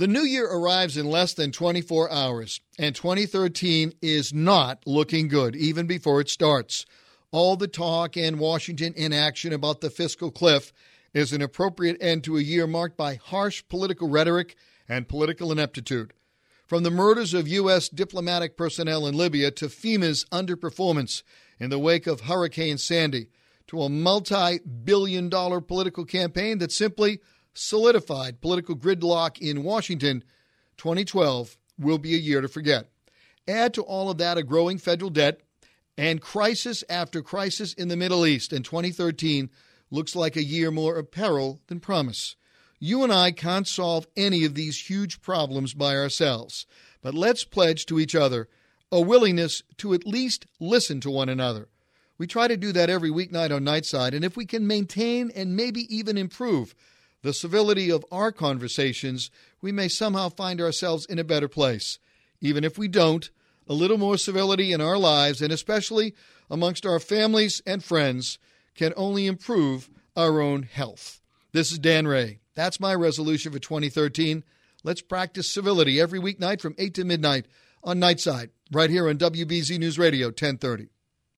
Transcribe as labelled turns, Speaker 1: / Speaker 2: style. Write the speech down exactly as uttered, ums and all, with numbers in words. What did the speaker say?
Speaker 1: The new year arrives in less than twenty-four hours, and twenty thirteen is not looking good, even before it starts. All the talk and Washington inaction about the fiscal cliff is an appropriate end to a year marked by harsh political rhetoric and political ineptitude. From the murders of U S diplomatic personnel in Libya to FEMA's underperformance in the wake of Hurricane Sandy, to a multi-billion dollar political campaign that simply solidified political gridlock in Washington, twenty twelve will be a year to forget. Add to all of that a growing federal debt and crisis after crisis in the Middle East, and twenty thirteen looks like a year more of peril than promise. You and I can't solve any of these huge problems by ourselves, but let's pledge to each other a willingness to at least listen to one another. We try to do that every weeknight on Nightside, and if we can maintain and maybe even improve the civility of our conversations, we may somehow find ourselves in a better place. Even if we don't, a little more civility in our lives, and especially amongst our families and friends, can only improve our own health. This is Dan Ray. That's my resolution for twenty thirteen. Let's practice civility every weeknight from eight to midnight on Nightside, right here on W B Z News Radio ten thirty.